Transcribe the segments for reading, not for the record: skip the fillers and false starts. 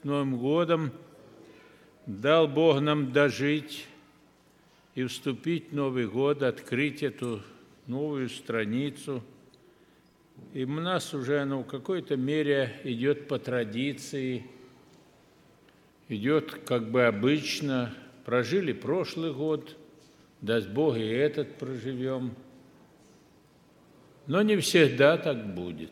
Новым годом! Дал Бог нам дожить и вступить в Новый год, открыть эту новую страницу. И у нас уже оно в какой-то мере идет по традиции, идет как бы обычно. Прожили прошлый год, даст Бог и этот проживем. Но не всегда так будет.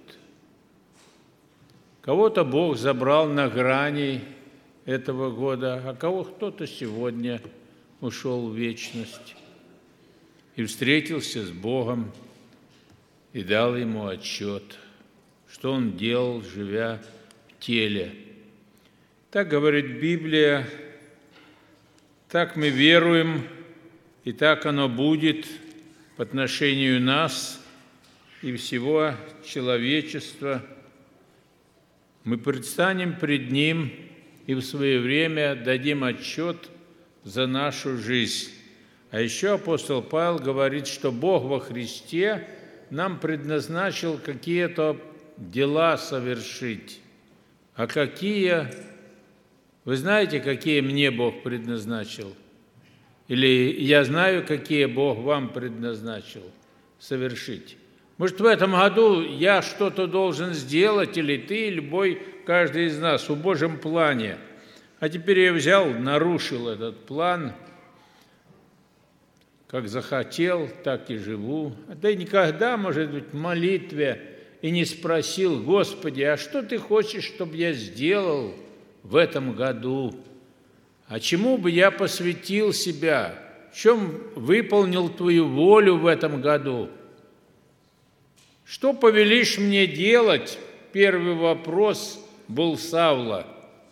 Кого-то Бог забрал на грани этого года, а кто-то сегодня ушел в вечность и встретился с Богом и дал Ему отчет, что он делал, живя в теле. Так говорит Библия, так мы веруем, и так оно будет по отношению нас и всего человечества. Мы предстанем пред Ним и в свое время дадим отчет за нашу жизнь. А еще апостол Павел говорит, что Бог во Христе нам предназначил какие-то дела совершить. А какие? Вы знаете, какие мне Бог предназначил? Или я знаю, какие Бог вам предназначил совершить? Может, в этом году я что-то должен сделать, или ты, любой, каждый из нас, в Божьем плане. А теперь я взял, нарушил этот план, как захотел, так и живу. А ты никогда, может быть, в молитве и не спросил: Господи, а что Ты хочешь, чтобы я сделал в этом году? А чему бы я посвятил себя? В чем выполнил Твою волю в этом году? Что повелишь мне делать? Первый вопрос был Савла.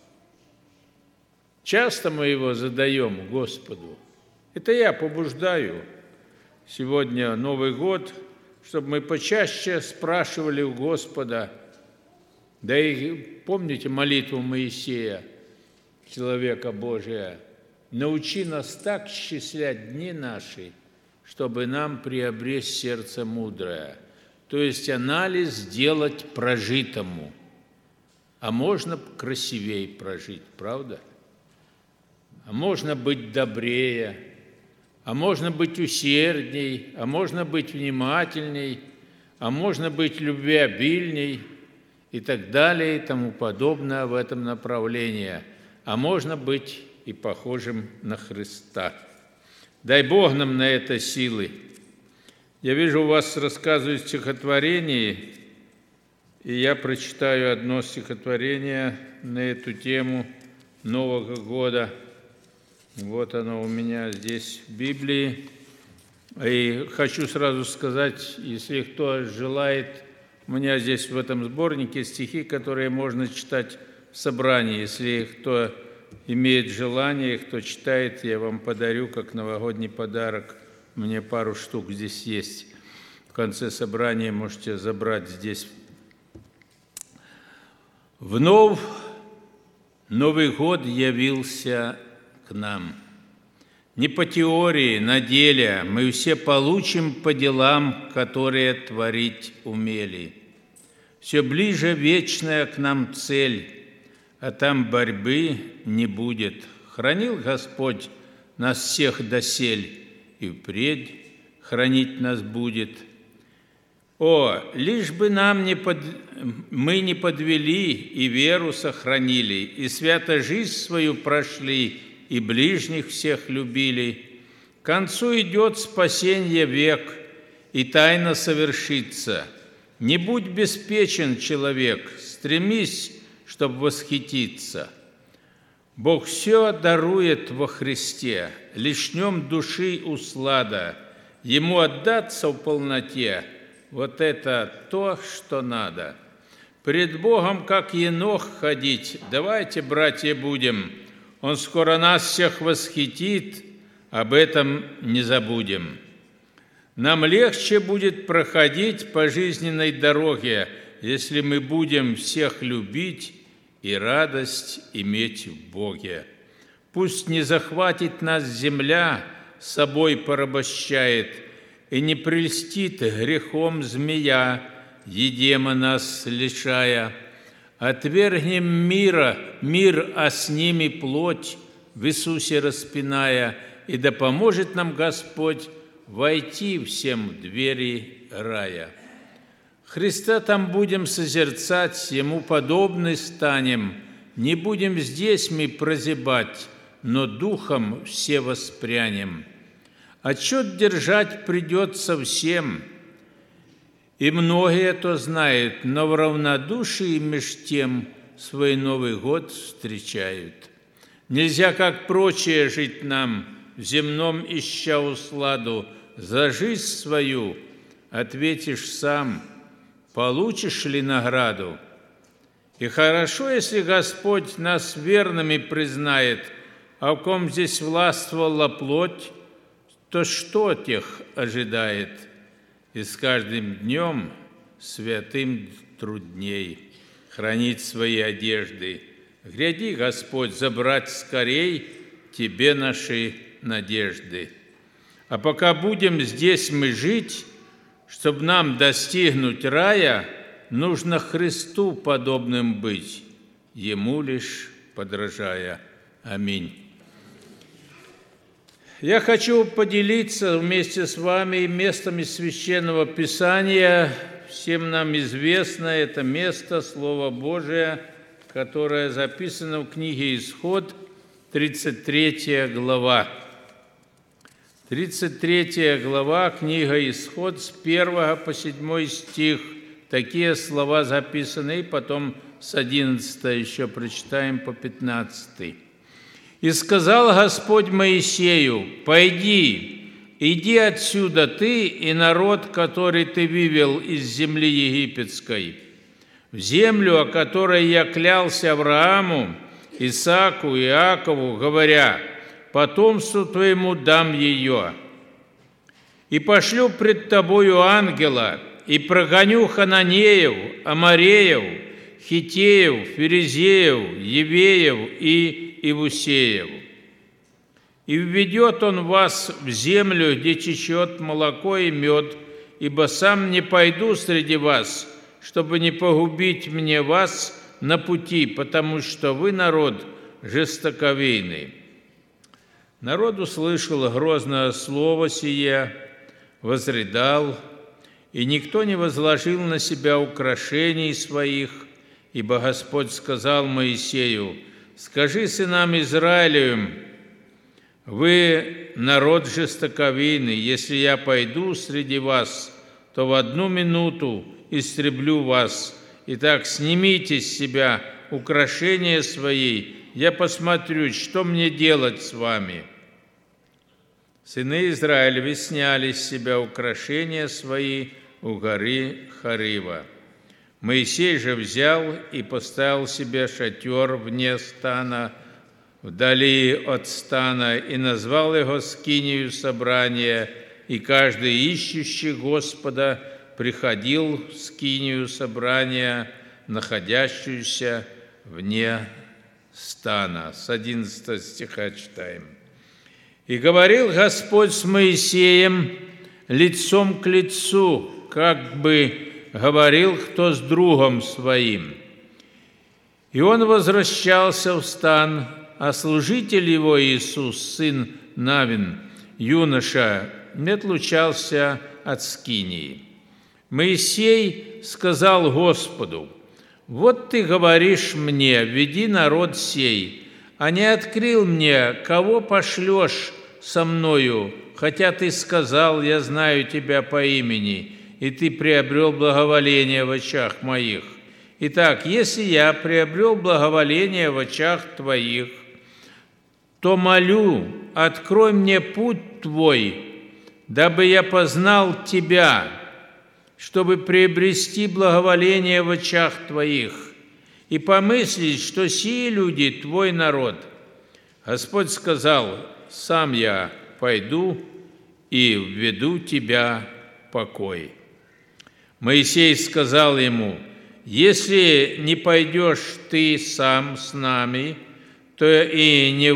Часто мы его задаем Господу. Это я побуждаю сегодня Новый год, чтобы мы почаще спрашивали у Господа. Да и помните молитву Моисея, человека Божия: научи нас так счислять дни наши, чтобы нам приобрести сердце мудрое. То есть анализ сделать прожитому. А можно красивее прожить, правда? А можно быть добрее, а можно быть усердней, а можно быть внимательней, а можно быть любвеобильней и так далее и тому подобное в этом направлении. А можно быть и похожим на Христа. Дай Бог нам на это силы. Я вижу, у вас рассказывают стихотворение, и я прочитаю одно стихотворение на эту тему Нового года. Вот оно у меня здесь в Библии. И хочу сразу сказать, если кто желает, у меня здесь в этом сборнике стихи, которые можно читать в собрании. Если кто имеет желание, кто читает, я вам подарю как новогодний подарок. У меня пару штук здесь есть. В конце собрания можете забрать здесь. Вновь Новый год явился к нам. Не по теории, на деле мы все получим по делам, которые творить умели. Все ближе вечная к нам цель, а там борьбы не будет. Хранил Господь нас всех досель, и впредь хранить нас будет. О, лишь бы мы не подвели и веру сохранили, и свято жизнь свою прошли, и ближних всех любили. К концу идет спасенье век, и тайна совершится. Не будь беспечен, человек, стремись, чтоб восхититься. Бог все дарует во Христе, лишнем души услада. Ему отдаться в полноте – вот это то, что надо. Пред Богом, как енох, ходить. Давайте, братья, будем. Он скоро нас всех восхитит, об этом не забудем. Нам легче будет проходить по жизненной дороге, если мы будем всех любить и радость иметь в Боге. Пусть не захватит нас земля, собой порабощает, и не прельстит грехом змея, едема нас лишая, Отвергнем мир, а с ними плоть, в Иисусе распиная, и да поможет нам Господь войти всем в двери рая. Христа там будем созерцать, Ему подобны станем, не будем здесь мы прозябать, но духом все воспрянем. Отчет держать придется всем, и многие то знают, но в равнодушии меж тем свой Новый год встречают. Нельзя, как прочие, жить нам, в земном ища усладу, за жизнь свою ответишь сам, получишь ли награду. И хорошо, если Господь нас верными признает, а в ком здесь властвовала плоть, то что тех ожидает? И с каждым днем святым трудней хранить свои одежды. Гряди, Господь, забрать скорей Тебе наши надежды. А пока будем здесь мы жить, чтобы нам достигнуть рая, нужно Христу подобным быть, Ему лишь подражая. Аминь. Я хочу поделиться вместе с вами местами Священного Писания. Всем нам известно это место, Слово Божие, которое записано в книге «Исход», 33 глава. 33 глава, книга «Исход», с 1 по 7 стих. Такие слова записаны, и потом с 11 еще прочитаем по 15. «И сказал Господь Моисею: пойди, иди отсюда ты и народ, который ты вывел из земли египетской, в землю, о которой я клялся Аврааму, Исааку и Иакову, говоря: потомству твоему дам ее. И пошлю пред тобою ангела, и прогоню хананеев, амореев, хиттеев, ферезеев, евеев и Иевусеев. И введет он вас в землю, где течет молоко и мед, ибо сам не пойду среди вас, чтобы не погубить мне вас на пути, потому что вы народ жестоковейный». Народ услышал грозное слово сие, возрыдал, и никто не возложил на себя украшений своих, ибо Господь сказал Моисею: «Скажи сынам Израилевым: вы народ жестоковейный, если я пойду среди вас, то в одну минуту истреблю вас. Итак, снимите с себя украшения свои, я посмотрю, что мне делать с вами». Сыны Израилевы сняли с себя украшения свои у горы Хорива. Моисей же взял и поставил себе шатер вне стана, вдали от стана, и назвал его скинию собрания, и каждый ищущий Господа приходил в скинию собрания, находящуюся вне стана. С 11 стиха читаем. «И говорил Господь с Моисеем лицом к лицу, как бы говорил кто с другом своим. И он возвращался в стан, а служитель его Иисус, сын Навин, юноша, не отлучался от скинии. Моисей сказал Господу: вот ты говоришь мне: веди народ сей, а не открыл мне, кого пошлешь со мною, хотя ты сказал: я знаю тебя по имени, и ты приобрел благоволение в очах моих. Итак, если я приобрел благоволение в очах твоих, то молю, открой мне путь твой, дабы я познал тебя, чтобы приобрести благоволение в очах твоих, и помыслить, что сии люди твой народ. Господь сказал: сам я пойду и введу тебя в покой. Моисей сказал ему: если не пойдешь ты сам с нами, то и не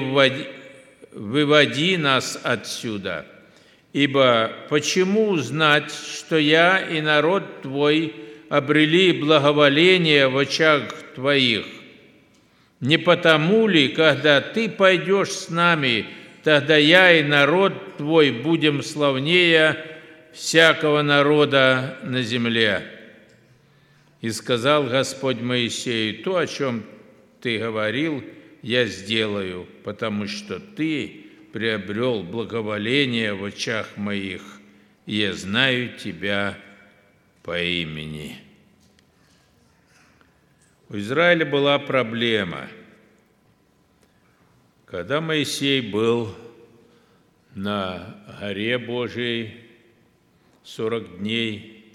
выводи нас отсюда. Ибо почему узнать, что я и народ твой обрели благоволение в очах Твоих. Не потому ли, когда Ты пойдешь с нами, тогда я и народ Твой будем славнее всякого народа на земле? И сказал Господь Моисею: то, о чем Ты говорил, я сделаю, потому что Ты приобрел благоволение в очах моих, и я знаю Тебя по имени. У Израиля была проблема. Когда Моисей был на горе Божией 40 дней,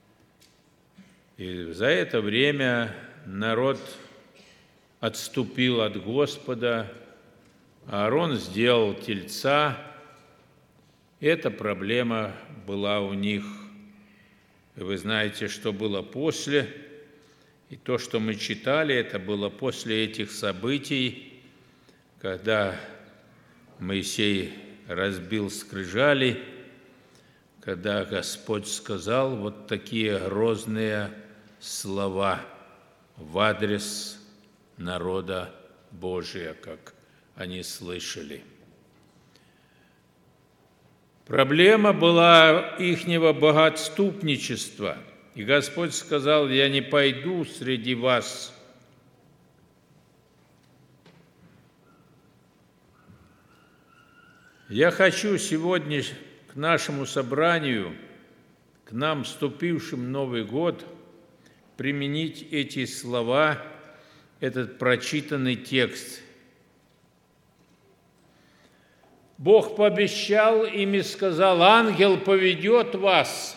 и за это время народ отступил от Господа, Аарон сделал тельца. Эта проблема была у них. И вы знаете, что было после. И то, что мы читали, это было после этих событий, когда Моисей разбил скрижали, когда Господь сказал вот такие грозные слова в адрес народа Божия, как они слышали. Проблема была ихнего богоотступничества. И Господь сказал: я не пойду среди вас. Я хочу сегодня к нашему собранию, к нам, вступившим в Новый год, применить эти слова, этот прочитанный текст. Бог пообещал им и сказал: ангел поведет вас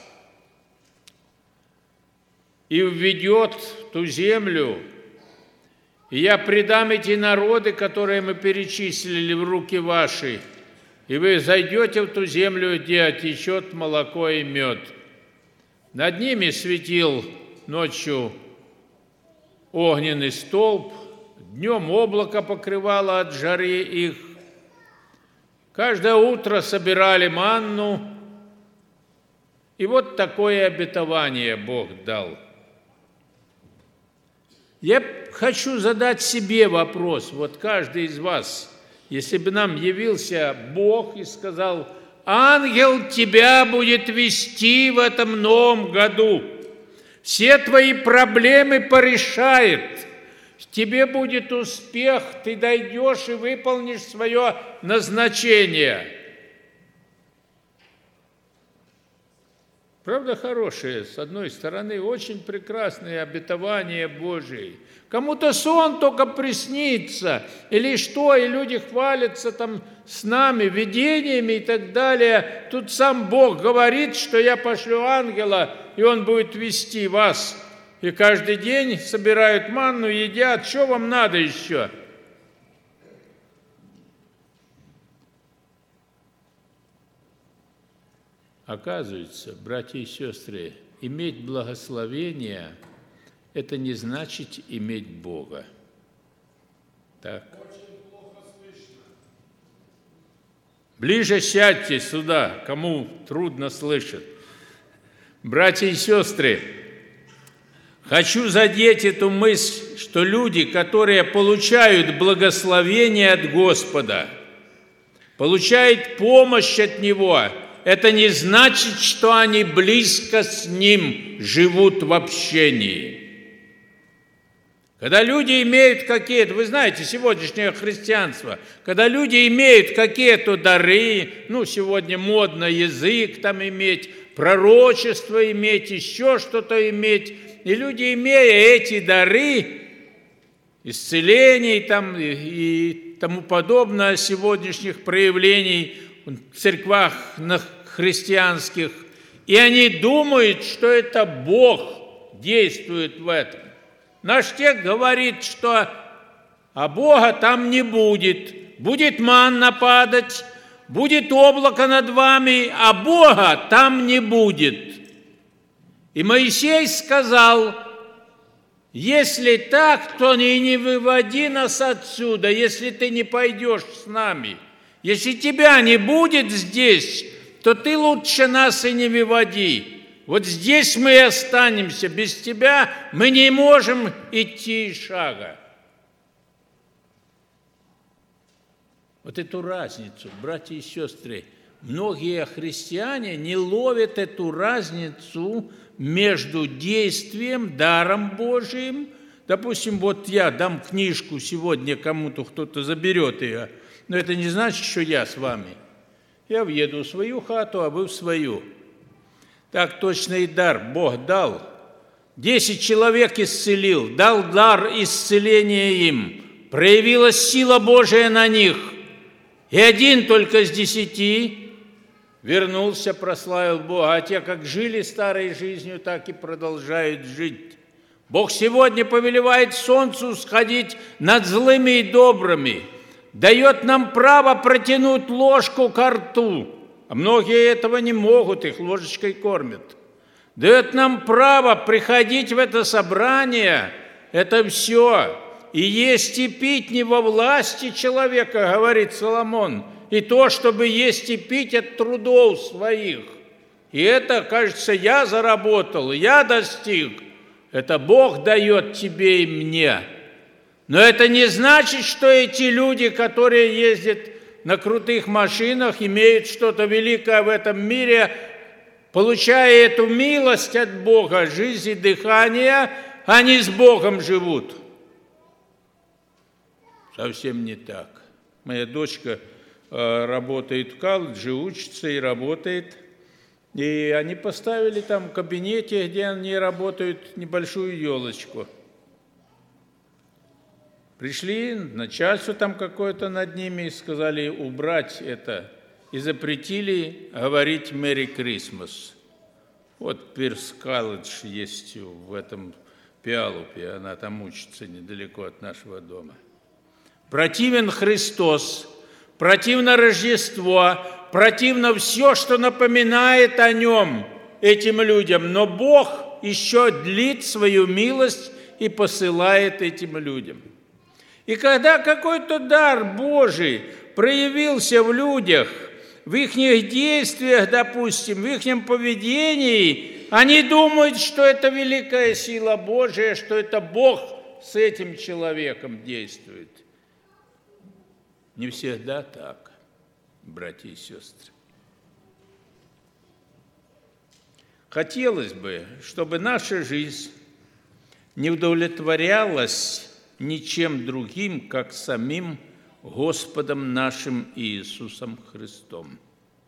и введет в ту землю, и я предам эти народы, которые мы перечислили, в руки ваши, и вы зайдете в ту землю, где течет молоко и мед. Над ними светил ночью огненный столб, днем облако покрывало от жары их. Каждое утро собирали манну, и вот такое обетование Бог дал. Я хочу задать себе вопрос, вот каждый из вас, если бы нам явился Бог и сказал: ангел тебя будет вести в этом новом году, все твои проблемы порешает, тебе будет успех, ты дойдешь и выполнишь свое назначение. Правда, хорошее, с одной стороны, очень прекрасное обетование Божие. Кому-то сон только приснится, или что, и люди хвалятся там с нами, видениями и так далее. Тут сам Бог говорит, что я пошлю ангела, и он будет вести вас. И каждый день собирают манну, едят. Что вам надо еще? Оказывается, братья и сестры, иметь благословение – это не значит иметь Бога. Так. Ближе сядьте сюда, кому трудно слышать. Братья и сестры, хочу задеть эту мысль, что люди, которые получают благословение от Господа, получают помощь от Него, это не значит, что они близко с Ним живут в общении. Когда люди имеют какие-то, вы знаете, сегодняшнее христианство, когда люди имеют какие-то дары, сегодня модно язык там иметь, пророчество иметь, еще что-то иметь, и люди, имея эти дары, исцелений там и тому подобное, сегодняшних проявлений в церквах христианских, и они думают, что это Бог действует в этом. Наш текст говорит, что Бога там не будет. Будет манна падать, будет облако над вами, а Бога там не будет. И Моисей сказал: если так, то не выводи нас отсюда, если ты не пойдешь с нами. Если тебя не будет здесь, то ты лучше нас и не выводи. Вот здесь мы и останемся. Без Тебя мы не можем идти и шага. Вот эту разницу, братья и сестры, многие христиане не ловят эту разницу между действием, даром Божиим. Допустим, вот я дам книжку сегодня кому-то, кто-то заберет ее, но это не значит, что я с вами. Я въеду в свою хату, а вы в свою. Так точно и дар Бог дал. 10 человек исцелил, дал дар исцеления им. Проявилась сила Божия на них. И один только с 10 вернулся, прославил Бога. А те, как жили старой жизнью, так и продолжают жить. Бог сегодня повелевает солнцу сходить над злыми и добрыми. Дает нам право протянуть ложку ко рту. А многие этого не могут, их ложечкой кормят. Дает нам право приходить в это собрание. Это все. И есть и пить не во власти человека, говорит Соломон, и то, чтобы есть и пить от трудов своих. И это, кажется, я заработал, я достиг. Это Бог дает тебе и мне. Но это не значит, что эти люди, которые ездят на крутых машинах, имеют что-то великое в этом мире, получая эту милость от Бога, жизнь и дыхание, они с Богом живут. Совсем не так. Моя дочка работает в колледже, учится и работает. И они поставили там в кабинете, где они работают, небольшую елочку. Пришли, начальство там какое-то над ними, и сказали убрать это. И запретили говорить «Merry Christmas». Вот Пирс колледж есть в этом Пиалупе, она там учится недалеко от нашего дома. Противен Христос, противно Рождество, противно все, что напоминает о Нем этим людям. Но Бог еще длит свою милость и посылает этим людям. И когда какой-то дар Божий проявился в людях, в их действиях, допустим, в их поведении, они думают, что это великая сила Божия, что это Бог с этим человеком действует. Не всегда так, братья и сестры. Хотелось бы, чтобы наша жизнь не удовлетворялась ничем другим, как самим Господом нашим Иисусом Христом.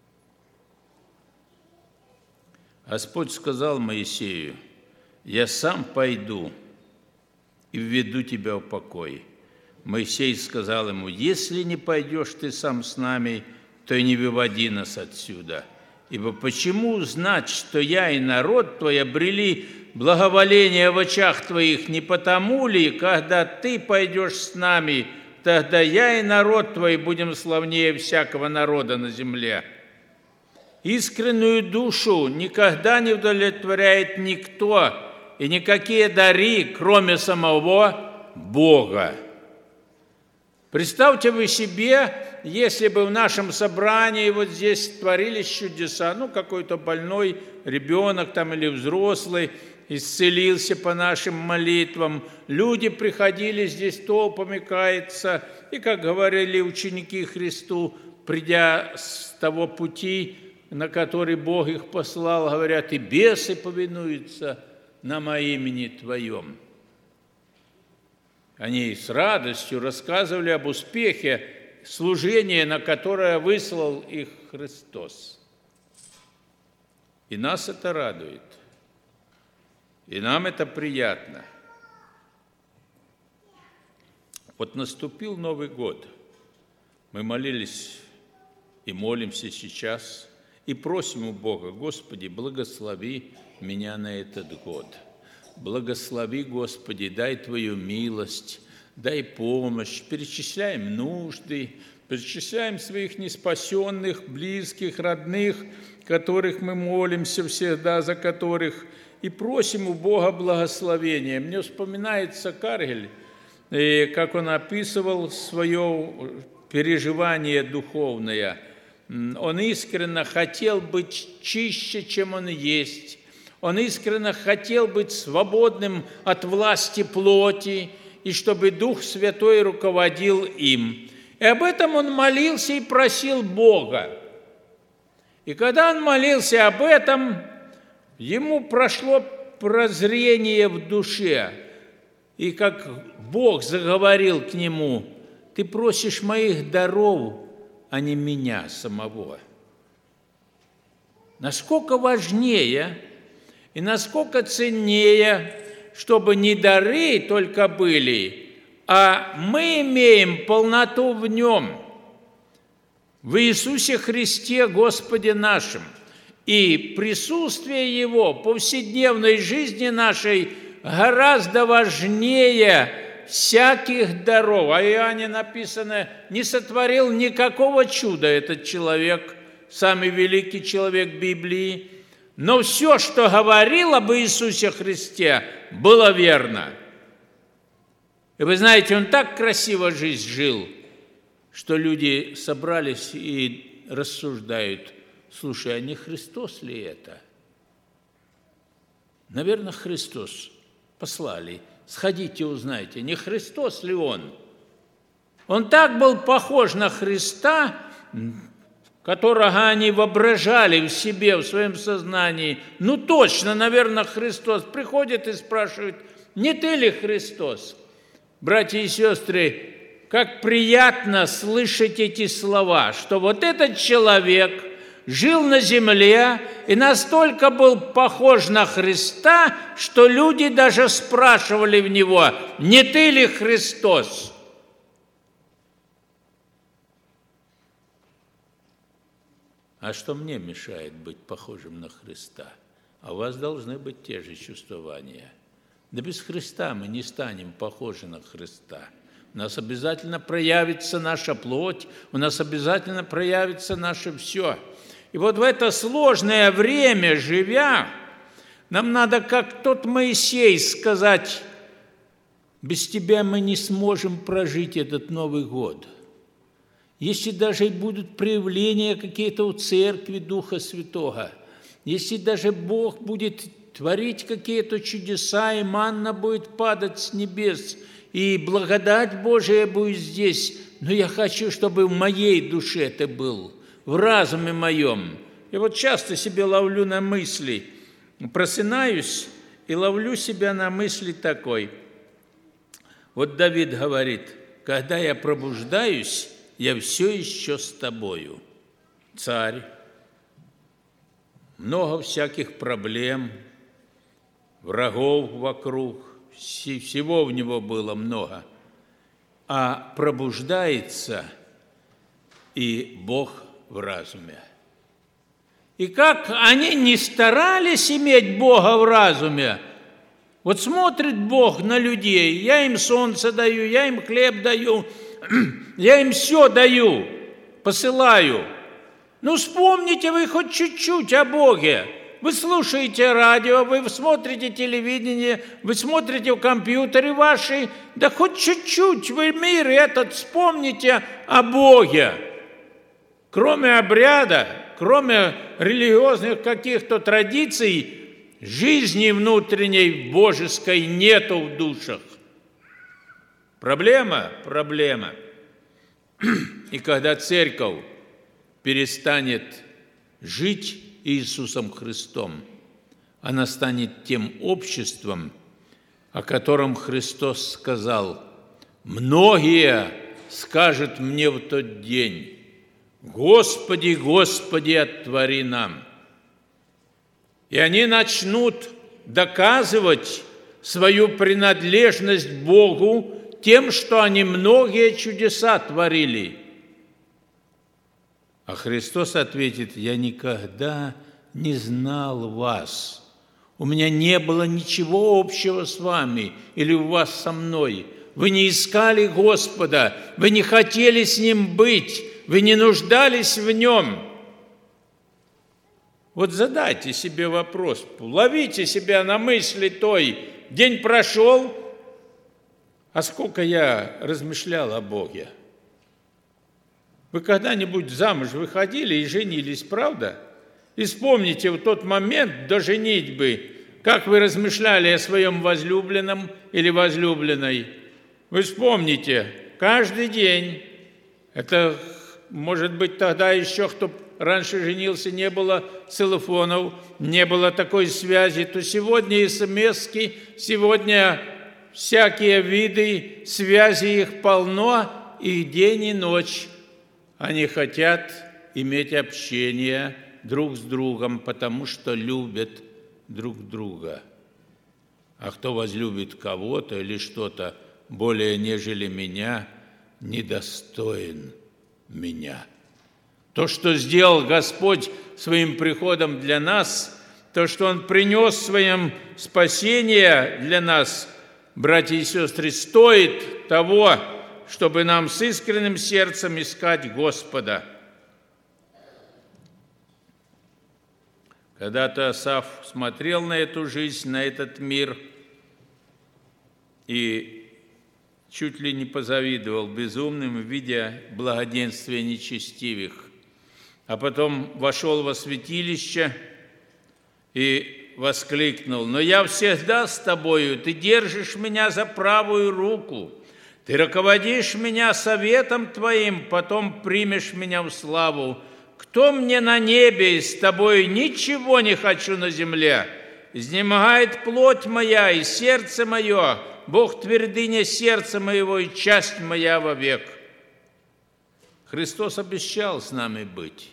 Господь сказал Моисею: «Я сам пойду и введу тебя в покой». Моисей сказал ему: «Если не пойдешь ты сам с нами, то и не выводи нас отсюда. Ибо почему узнать, что я и народ твой обрели благоволение в очах твоих, не потому ли, когда ты пойдешь с нами, тогда я и народ твой будем славнее всякого народа на земле?» Искреннюю душу никогда не удовлетворяет никто и никакие дары, кроме самого Бога. Представьте вы себе, если бы в нашем собрании вот здесь творились чудеса, какой-то больной ребенок там или взрослый исцелился по нашим молитвам, люди приходили здесь толпами каяться, и, как говорили ученики Христу, придя с того пути, на который Бог их послал, говорят: «И бесы повинуются на моем имени Твоем». Они с радостью рассказывали об успехе служения, на которое выслал их Христос. И нас это радует, и нам это приятно. Вот наступил Новый год. Мы молились и молимся сейчас, и просим у Бога: «Господи, благослови меня на этот год». Благослови, Господи, дай Твою милость, дай помощь, перечисляем нужды, перечисляем своих неспасенных, близких, родных, которых мы молимся всегда, за которых, и просим у Бога благословения. Мне вспоминается Каргель, как он описывал свое переживание духовное. Он искренне хотел быть чище, чем он есть. Он искренне хотел быть свободным от власти плоти, и чтобы Дух Святой руководил им. И об этом он молился и просил Бога. И когда он молился об этом, ему прошло прозрение в душе. И как Бог заговорил к нему: «Ты просишь моих даров, а не меня самого». Насколько важнее и насколько ценнее, чтобы не дары только были, а мы имеем полноту в Нем, в Иисусе Христе Господе нашим. И присутствие Его в повседневной жизни нашей гораздо важнее всяких даров. А Иоанне написано: не сотворил никакого чуда этот человек, самый великий человек Библии, но все, что говорил об Иисусе Христе, было верно. И вы знаете, он так красиво жизнь жил, что люди собрались и рассуждают: слушай, а не Христос ли это? Наверное, Христос. Послали. Сходите, узнайте, не Христос ли он? Он так был похож на Христа, которого они воображали в себе, в своем сознании. Ну точно, наверное, Христос. Приходит и спрашивает: не ты ли Христос? Братья и сестры, как приятно слышать эти слова, что вот этот человек жил на земле и настолько был похож на Христа, что люди даже спрашивали в него: не ты ли Христос? А что мне мешает быть похожим на Христа? А у вас должны быть те же чувствования. Да без Христа мы не станем похожи на Христа. У нас обязательно проявится наша плоть, у нас обязательно проявится наше все. И вот в это сложное время, живя, нам надо, как тот Моисей, сказать: без тебя мы не сможем прожить этот Новый год. Если даже будут проявления какие-то у Церкви Духа Святого, если даже Бог будет творить какие-то чудеса, и манна будет падать с небес, и благодать Божия будет здесь, но я хочу, чтобы в моей душе это был, в разуме моем. И вот часто себе ловлю на мысли, просынаюсь и ловлю себя на мысли такой. Вот Давид говорит: когда я пробуждаюсь, я все еще с тобою. Царь, много всяких проблем, врагов вокруг, всего в него было много. А пробуждается и Бог в разуме. И как они не старались иметь Бога в разуме, вот смотрит Бог на людей: я им солнце даю, я им хлеб даю, я им все даю, посылаю. Ну, вспомните вы хоть чуть-чуть о Боге. Вы слушаете радио, вы смотрите телевидение, вы смотрите в компьютере ваши. Да хоть чуть-чуть вы мир этот вспомните о Боге. Кроме обряда, кроме религиозных каких-то традиций, жизни внутренней божеской нету в душах. Проблема. И когда церковь перестанет жить Иисусом Христом, она станет тем обществом, о котором Христос сказал: «Многие скажут мне в тот день: Господи, Господи, отвори нам». И они начнут доказывать свою принадлежность Богу тем, что они многие чудеса творили. А Христос ответит: «Я никогда не знал вас. У меня не было ничего общего с вами или у вас со мной. Вы не искали Господа, вы не хотели с Ним быть, вы не нуждались в Нем». Вот задайте себе вопрос, ловите себя на мысли той: день прошел, а сколько я размышлял о Боге. Вы когда-нибудь замуж выходили и женились, правда? И вспомните в тот момент до женитьбы, Как вы размышляли о своем возлюбленном или возлюбленной? Вы вспомните, каждый день, это, может быть, тогда еще, кто раньше женился, не было телефонов, не было такой связи, то сегодня смс-ки, сегодня всякие виды связи, их полно, их день и ночь. Они хотят иметь общение друг с другом, потому что любят друг друга. А кто возлюбит кого-то или что-то более, нежели меня, недостоин меня. То, что сделал Господь своим приходом для нас, то, что Он принес своим спасение для нас, братья и сестры, стоит того, чтобы нам с искренним сердцем искать Господа. Когда-то Асаф смотрел на эту жизнь, на этот мир и чуть ли не позавидовал безумным, видя благоденствие нечестивых. А потом вошел во святилище и воскликнул: «Но я всегда с тобою, ты держишь меня за правую руку, ты руководишь меня советом твоим, потом примешь меня в славу. Кто мне на небе, и с тобою ничего не хочу на земле? Изнемогает плоть моя и сердце мое, Бог твердыня сердца моего и часть моя вовек». Христос обещал с нами быть.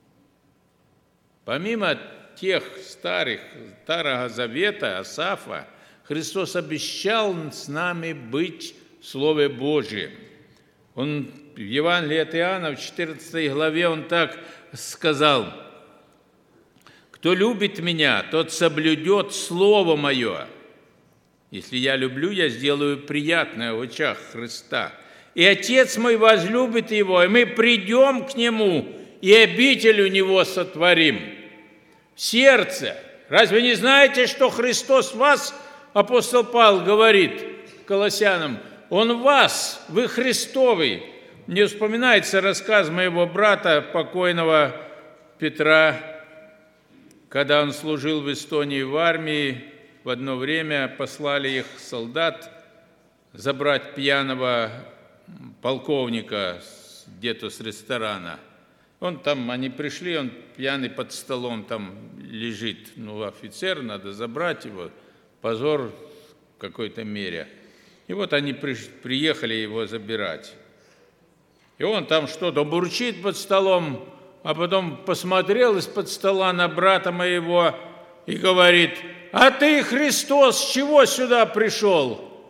Помимо тех Старого Завета, Асафа, Христос обещал с нами быть в Слове Божьем. Он в Евангелии от Иоанна, в 14 главе, он так сказал: «Кто любит меня, тот соблюдет Слово Мое. Если я люблю, я сделаю приятное в очах Христа. И Отец мой возлюбит его, и мы придем к нему, и обитель у него сотворим». Сердце. Разве не знаете, что Христос в вас, апостол Павел говорит Колоссянам, Он в вас, вы Христовый. Мне вспоминается рассказ моего брата, покойного Петра, когда он служил в Эстонии в армии. В одно время послали их солдат забрать пьяного полковника где-то с ресторана. Они пришли, он пьяный под столом там лежит. Офицер, надо забрать его. Позор в какой-то мере. И вот они приехали его забирать. И он там что-то бурчит под столом, а потом посмотрел из-под стола на брата моего и говорит: «А ты, Христос, с чего сюда пришел?»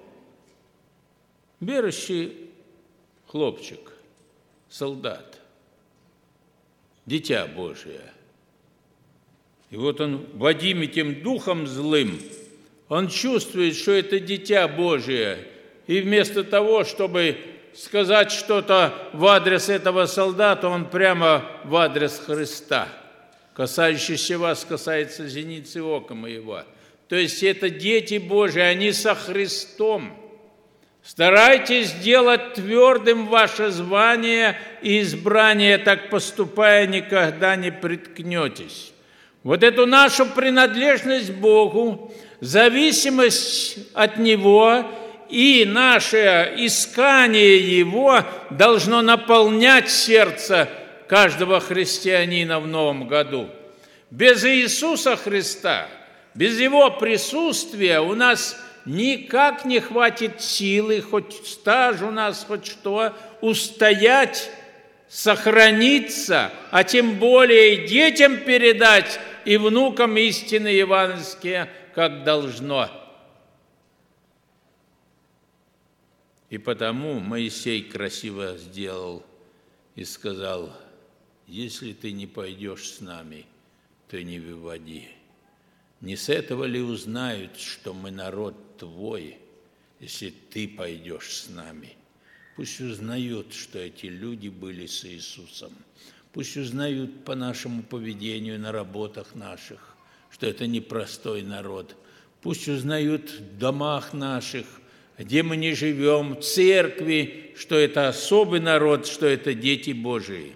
Верующий хлопчик, солдат, дитя Божие. И вот он, водим этим духом злым, он чувствует, что это дитя Божие. И вместо того, чтобы сказать что-то в адрес этого солдата, он прямо в адрес Христа. «Касающийся вас касается зеницы ока моего». То есть это дети Божии, они со Христом. Старайтесь сделать твердым ваше звание и избрание, так поступая, никогда не приткнетесь. Вот эту нашу принадлежность Богу, зависимость от Него и наше искание Его должно наполнять сердце каждого христианина в новом году. Без Иисуса Христа, без Его присутствия у нас никак не хватит силы, хоть стаж у нас, хоть что, устоять, сохраниться, а тем более и детям передать, и внукам истины евангельские, как должно. И потому Моисей красиво сделал и сказал: «Если ты не пойдешь с нами, то не выводи. Не с этого ли узнают, что мы народ твой, если ты пойдешь с нами? Пусть узнают, что эти люди были с Иисусом. Пусть узнают по нашему поведению на работах наших, что это непростой народ. Пусть узнают в домах наших, где мы не живем, в церкви, что это особый народ, что это дети Божии».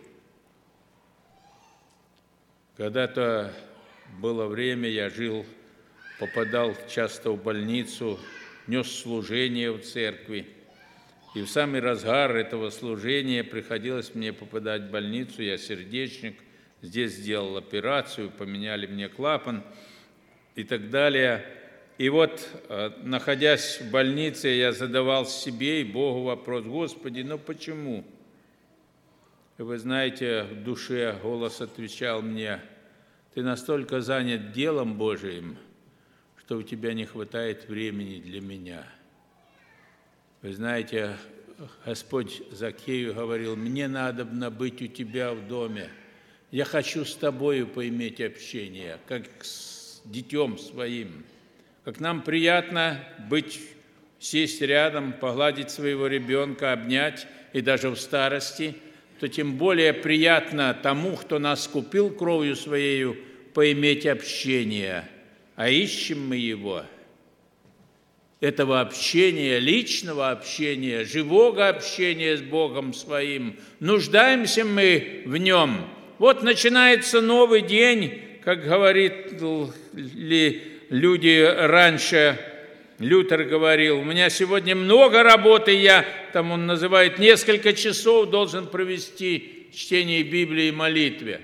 Когда-то было время, я жил попадал часто в больницу, нес служение в церкви. И в самый разгар этого служения приходилось мне попадать в больницу. Я сердечник, здесь сделал операцию, поменяли мне клапан и так далее. И вот, находясь в больнице, я задавал себе и Богу вопрос: Господи, ну почему? И вы знаете, в душе голос отвечал мне: ты настолько занят делом Божиим, что у тебя не хватает времени для меня. Вы знаете, Господь Закхею говорил: мне надобно быть у тебя в доме. Я хочу с тобою поиметь общение, как с детем своим. Как нам приятно быть, сесть рядом, погладить своего ребенка, обнять, и даже в старости, то тем более приятно тому, кто нас купил кровью Своею, поиметь общение. А ищем мы его, этого общения, личного общения, живого общения с Богом Своим. Нуждаемся мы в нем. Вот начинается новый день, как говорили люди раньше. Лютер говорил: у меня сегодня много работы, я, там он называет, несколько часов должен провести в чтении Библии и молитве.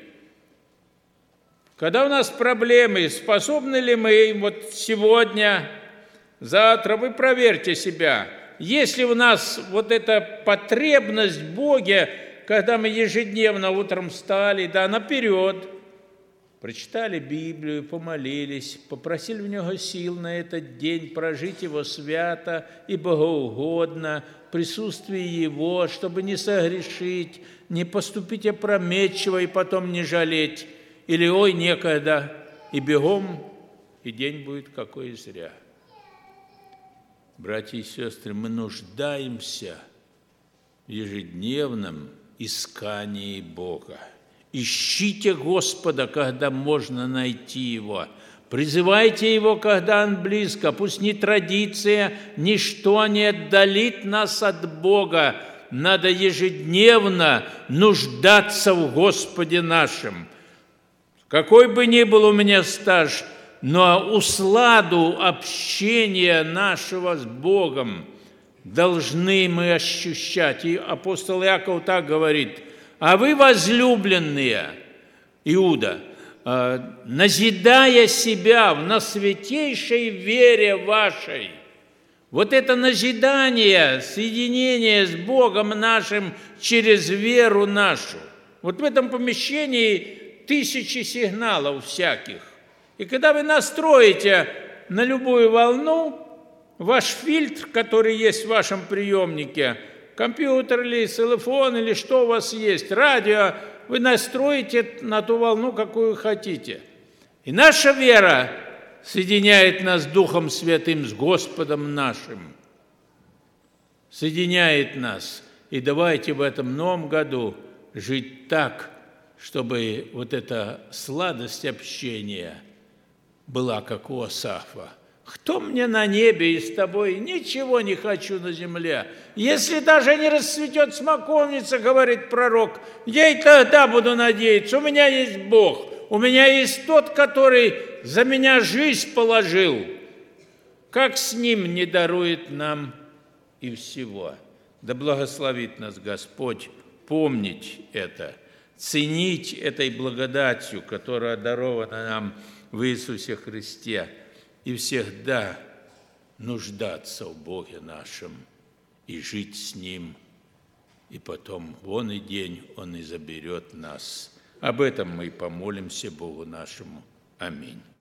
Когда у нас проблемы, способны ли мы вот сегодня, завтра, вы проверьте себя, есть ли у нас вот эта потребность в Боге, когда мы ежедневно утром встали, да, наперед, прочитали Библию, помолились, попросили у Него сил на этот день прожить его свято и богоугодно, в присутствии Его, чтобы не согрешить, не поступить опрометчиво и потом не жалеть, или ой, некогда, и бегом, и день будет какой зря. Братья и сестры, мы нуждаемся в ежедневном искании Бога. Ищите Господа, когда можно найти Его. Призывайте Его, когда Он близко. Пусть ни традиция, ничто не отдалит нас от Бога. Надо ежедневно нуждаться в Господе нашем. Какой бы ни был у меня стаж, но усладу общения нашего с Богом должны мы ощущать. И апостол Иаков так говорит: а вы, возлюбленные, Иуда, назидая себя в наисвятейшей вере вашей. Вот это назидание, соединение с Богом нашим через веру нашу. Вот в этом помещении тысячи сигналов всяких. И когда вы настроите на любую волну, ваш фильтр, который есть в вашем приемнике, компьютер или телефон, или что у вас есть, радио, вы настроите на ту волну, какую хотите. И наша вера соединяет нас с Духом Святым, с Господом нашим. Соединяет нас. И давайте в этом новом году жить так, чтобы вот эта сладость общения была, как у Асафа. Кто мне на небе и с тобой? Ничего не хочу на земле. Если даже не расцветет смоковница, говорит пророк, я и тогда буду надеяться. У меня есть Бог, у меня есть тот, который за меня жизнь положил. Как с Ним не дарует нам и всего? Да благословит нас Господь помнить это, ценить этой благодатью, которая дарована нам в Иисусе Христе, и всегда нуждаться в Боге нашем и жить с Ним. И потом, вон и день Он и заберет нас. Об этом мы и помолимся Богу нашему. Аминь.